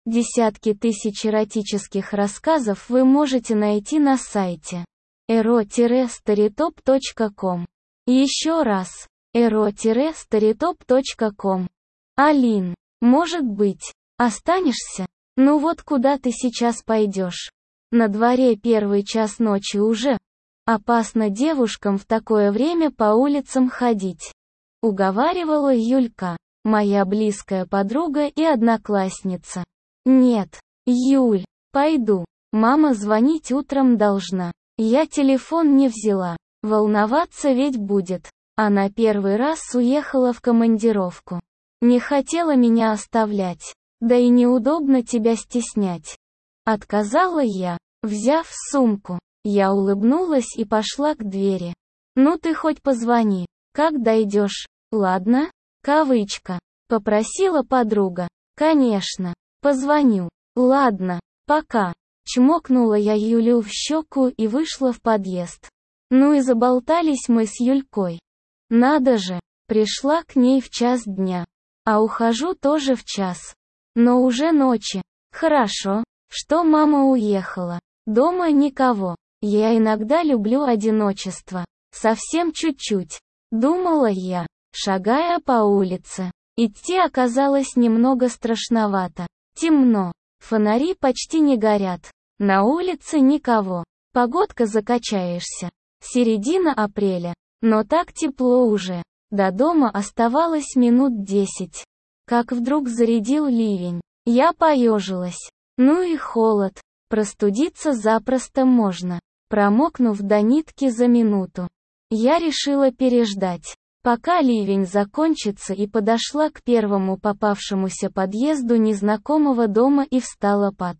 Десятки тысяч эротических рассказов вы можете найти на сайте ero-storytop.com. Еще раз, ero-storytop.com. Алин, может быть, останешься? Ну вот куда ты сейчас пойдешь? На дворе 1 час ночи уже. Опасно девушкам в такое время по улицам ходить. Уговаривала Юлька, моя близкая подруга и одноклассница. Нет, Юль, пойду. Мама звонить утром должна. Я телефон не взяла. Волноваться ведь будет. Она первый раз уехала в командировку. Не хотела меня оставлять. Да и неудобно тебя стеснять. Отказала я, взяв сумку. Я улыбнулась и пошла к двери. Ну ты хоть позвони, как дойдешь. Ладно? Кавычка. Попросила подруга. Конечно. Позвоню. Ладно, пока. Чмокнула я Юлю в щеку и вышла в подъезд. Ну и заболтались мы с Юлькой. Надо же, пришла к ней в час дня. А ухожу тоже в час. Но уже ночи. Хорошо, что мама уехала. Дома никого. Я иногда люблю одиночество. Совсем чуть-чуть. Думала я, шагая по улице. Идти оказалось немного страшновато. Темно. Фонари почти не горят. На улице никого. Погодка закачаешься. Середина апреля. Но так тепло уже. До дома оставалось минут 10. Как вдруг зарядил ливень. Я поежилась. Ну и холод. Простудиться запросто можно. Промокнув до нитки за минуту. Я решила переждать, пока ливень закончится, и подошла к первому попавшемуся подъезду незнакомого дома и встала под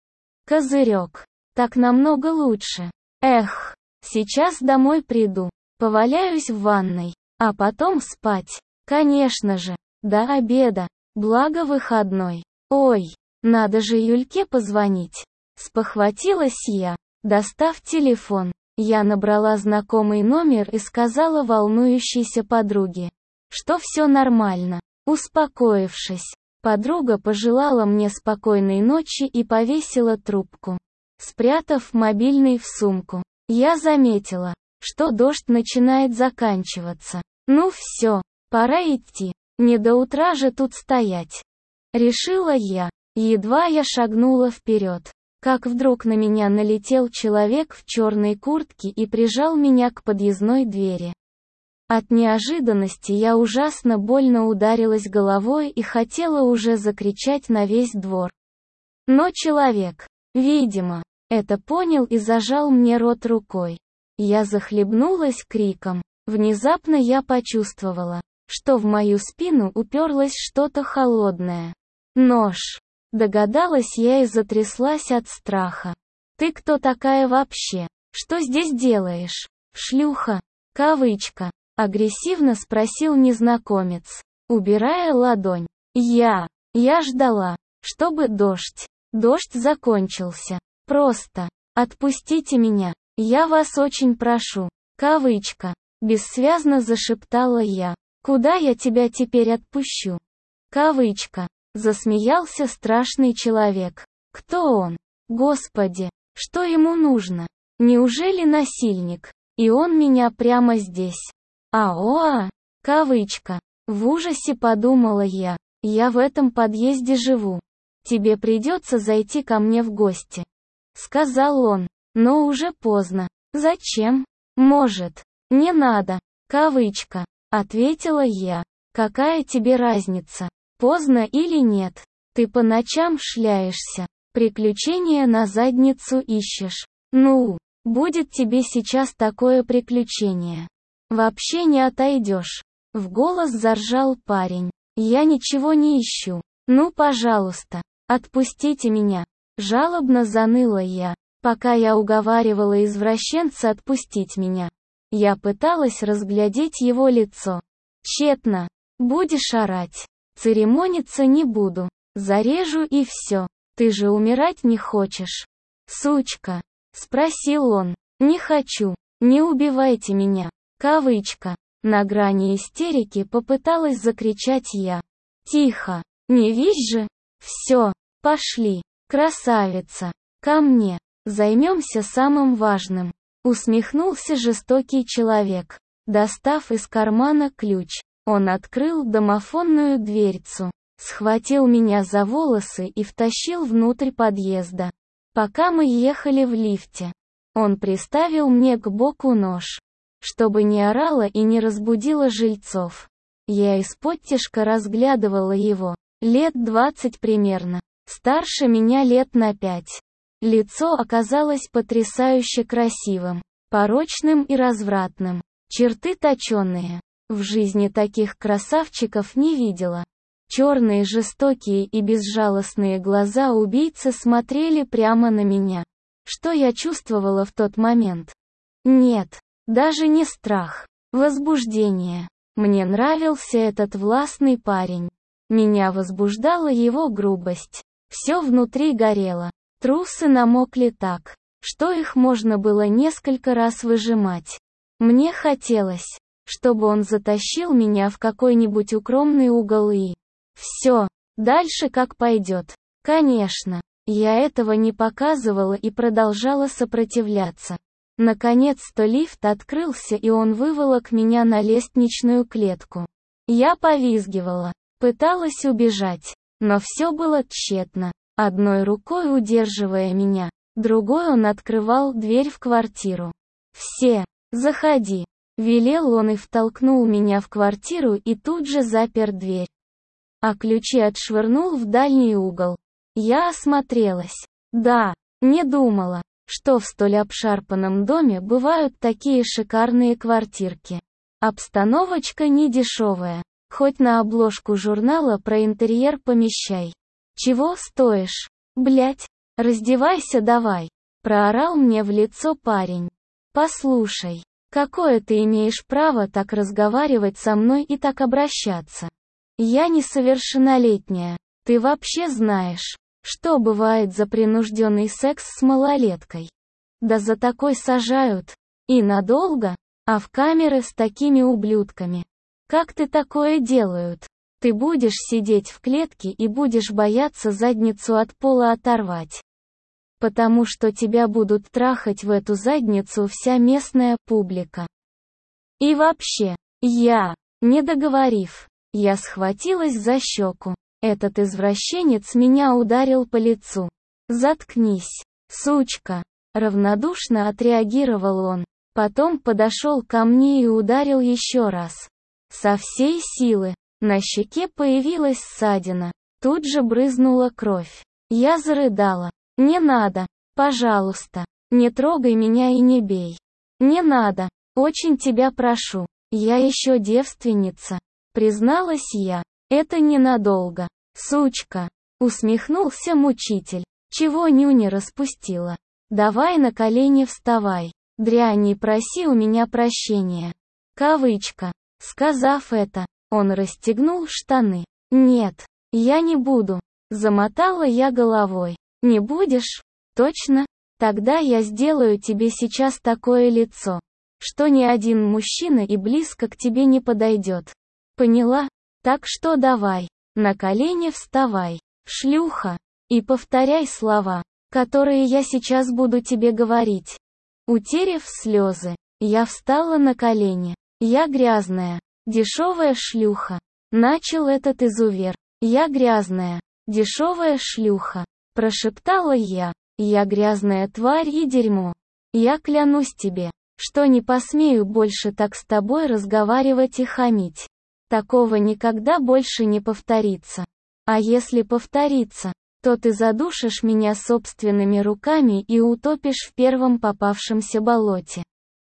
козырек. Так намного лучше. Эх, сейчас домой приду, поваляюсь в ванной, а потом спать. Конечно же, до обеда, благо выходной. Ой, надо же Юльке позвонить. Спохватилась я, достав телефон. Я набрала знакомый номер и сказала волнующейся подруге, что все нормально. Успокоившись, подруга пожелала мне спокойной ночи и повесила трубку. Спрятав мобильный в сумку, я заметила, что дождь начинает заканчиваться. Ну все, пора идти, не до утра же тут стоять. Решила я, едва я шагнула вперед. Как вдруг на меня налетел человек в черной куртке и прижал меня к подъездной двери. От неожиданности я ужасно больно ударилась головой и хотела уже закричать на весь двор. Но человек, видимо, это понял и зажал мне рот рукой. Я захлебнулась криком. Внезапно я почувствовала, что в мою спину уперлось что-то холодное. Нож. Догадалась я и затряслась от страха. «Ты кто такая вообще? Что здесь делаешь? Шлюха?» Кавычка. Агрессивно спросил незнакомец, убирая ладонь. Я ждала, чтобы дождь закончился. Просто отпустите меня, я вас очень прошу. Кавычка. Бессвязно зашептала я. Куда я тебя теперь отпущу? Кавычка. Засмеялся страшный человек. Кто он? Господи, что ему нужно? Неужели насильник? И он меня прямо здесь. Аоа, кавычка. В ужасе подумала я. Я в этом подъезде живу. Тебе придется зайти ко мне в гости. Сказал он, но уже поздно. Зачем? Может, не надо. Кавычка. Ответила я. Какая тебе разница? Поздно или нет? Ты по ночам шляешься, приключения на задницу ищешь. Ну, будет тебе сейчас такое приключение. Вообще не отойдешь. В голос заржал парень. Я ничего не ищу. Ну, пожалуйста, отпустите меня. Жалобно заныла я, пока я уговаривала извращенца отпустить меня. Я пыталась разглядеть его лицо. Тщетно. Будешь орать. Церемониться не буду. Зарежу и все. Ты же умирать не хочешь. Сучка. Спросил он. Не хочу. Не убивайте меня. Кавычка. На грани истерики попыталась закричать я. Тихо. Не визжи же. Все. Пошли, красавица, ко мне, займемся самым важным. Усмехнулся жестокий человек. Достав из кармана ключ, он открыл домофонную дверцу, схватил меня за волосы и втащил внутрь подъезда. Пока мы ехали в лифте, он приставил мне к боку нож, чтобы не орала и не разбудила жильцов. Я исподтишка разглядывала его, лет 20 примерно, старше меня лет на 5. Лицо оказалось потрясающе красивым, порочным и развратным, черты точеные. В жизни таких красавчиков не видела. Черные, жестокие и безжалостные глаза убийцы смотрели прямо на меня. Что я чувствовала в тот момент? Нет, даже не страх, возбуждение. Мне нравился этот властный парень. Меня возбуждала его грубость. Все внутри горело. Трусы намокли так, что их можно было несколько раз выжимать. Мне хотелось, чтобы он затащил меня в какой-нибудь укромный угол и... Все, дальше как пойдет. Конечно, я этого не показывала и продолжала сопротивляться. Наконец-то лифт открылся и он выволок меня на лестничную клетку. Я повизгивала, пыталась убежать, но все было тщетно. Одной рукой удерживая меня, другой он открывал дверь в квартиру. «Все, заходи», — велел он и втолкнул меня в квартиру и тут же запер дверь. А ключи отшвырнул в дальний угол. Я осмотрелась. Да, не думала, что в столь обшарпанном доме бывают такие шикарные квартирки. Обстановочка не дешевая, хоть на обложку журнала про интерьер помещай. Чего стоишь? Блять, раздевайся давай, проорал мне в лицо парень. Послушай, какое ты имеешь право так разговаривать со мной и так обращаться? Я несовершеннолетняя, ты вообще знаешь, что бывает за принужденный секс с малолеткой? Да за такой сажают. И надолго? А в камеры с такими ублюдками? Как ты такое делают? Ты будешь сидеть в клетке и будешь бояться задницу от пола оторвать. Потому что тебя будут трахать в эту задницу вся местная публика. И вообще, не договорив, я схватилась за щеку. Этот извращенец меня ударил по лицу. «Заткнись, сучка!» Равнодушно отреагировал он. Потом подошел ко мне и ударил еще раз. Со всей силы. На щеке появилась ссадина. Тут же брызнула кровь. Я зарыдала. «Не надо, пожалуйста, не трогай меня и не бей. Не надо, очень тебя прошу, я еще девственница», призналась я. «Это ненадолго, сучка», усмехнулся мучитель. «Чего нюни распустила? Давай на колени вставай, дрянь, и проси у меня прощения». Кавычка. Сказав это, он расстегнул штаны. «Нет, я не буду», замотала я головой. «Не будешь? Точно? Тогда я сделаю тебе сейчас такое лицо, что ни один мужчина и близко к тебе не подойдет. Поняла? Так что давай, на колени вставай, шлюха, и повторяй слова, которые я сейчас буду тебе говорить». Утерев слезы, я встала на колени. «Я грязная, дешевая шлюха», начал этот изувер. «Я грязная, дешевая шлюха», прошептала я. «Я грязная тварь и дерьмо. Я клянусь тебе, что не посмею больше так с тобой разговаривать и хамить. Такого никогда больше не повторится. А если повторится, то ты задушишь меня собственными руками и утопишь в первом попавшемся болоте».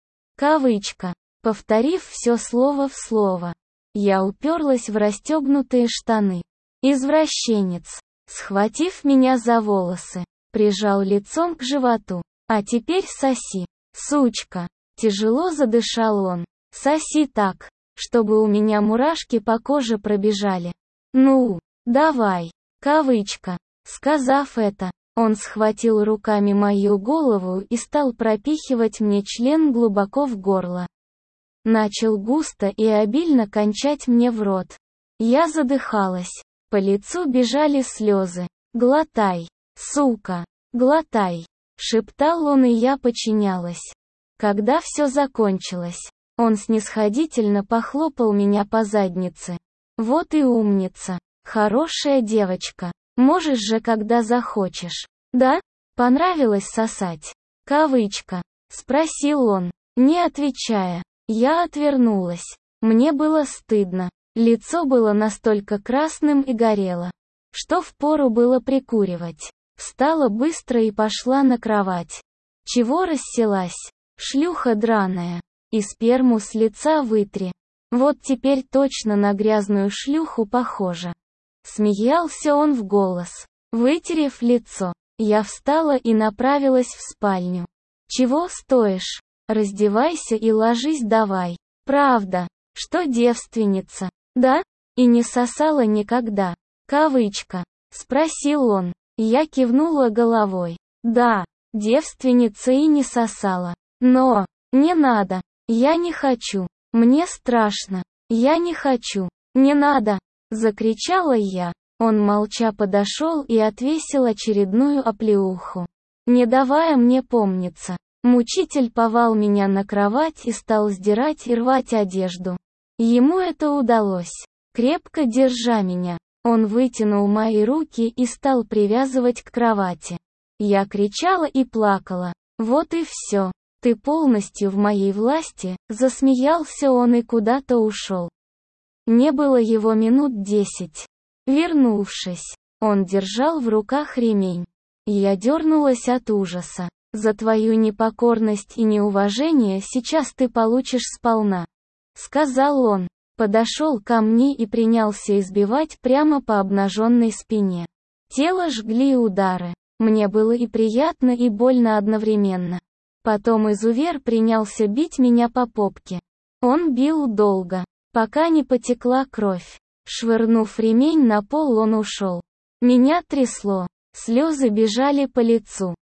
Кавычка. Повторив все слово в слово, я уперлась в расстегнутые штаны. Извращенец, схватив меня за волосы, прижал лицом к животу. «А теперь соси, сучка», тяжело задышал он. «Соси так, чтобы у меня мурашки по коже пробежали. Ну, давай». Кавычка. Сказав это, он схватил руками мою голову и стал пропихивать мне член глубоко в горло. Начал густо и обильно кончать мне в рот. Я задыхалась. По лицу бежали слезы. «Глотай, сука, глотай», — шептал он, и я подчинялась. Когда все закончилось, он снисходительно похлопал меня по заднице. «Вот и умница, хорошая девочка, можешь же, когда захочешь. Да? Понравилось сосать?» Кавычка. Спросил он, не отвечая. Я отвернулась. Мне было стыдно. Лицо было настолько красным и горело, что впору было прикуривать. Встала быстро и пошла на кровать. Чего расселась? Шлюха драная. И сперму с лица вытри. Вот теперь точно на грязную шлюху похоже. Смеялся он в голос. Вытерев лицо, я встала и направилась в спальню. Чего стоишь? Раздевайся и ложись давай. Правда, что девственница? Да? И не сосала никогда. Кавычка. Спросил он. Я кивнула головой. Да, девственница и не сосала. Но, не надо. Я не хочу. Мне страшно. Я не хочу. Не надо. Закричала я. Он молча подошел и отвесил очередную оплеуху, не давая мне помниться. Мучитель повал меня на кровать и стал сдирать и рвать одежду. Ему это удалось. Крепко держа меня, он вытянул мои руки и стал привязывать к кровати. Я кричала и плакала. Вот и все. Ты полностью в моей власти, засмеялся он и куда-то ушел. Не было его минут 10. Вернувшись, он держал в руках ремень. Я дернулась от ужаса. За твою непокорность и неуважение сейчас ты получишь сполна, сказал он. Подошел ко мне и принялся избивать прямо по обнаженной спине. Тело жгли удары. Мне было и приятно, и больно одновременно. Потом изувер принялся бить меня по попке. Он бил долго, пока не потекла кровь. Швырнув ремень на пол, он ушел. Меня трясло. Слезы бежали по лицу.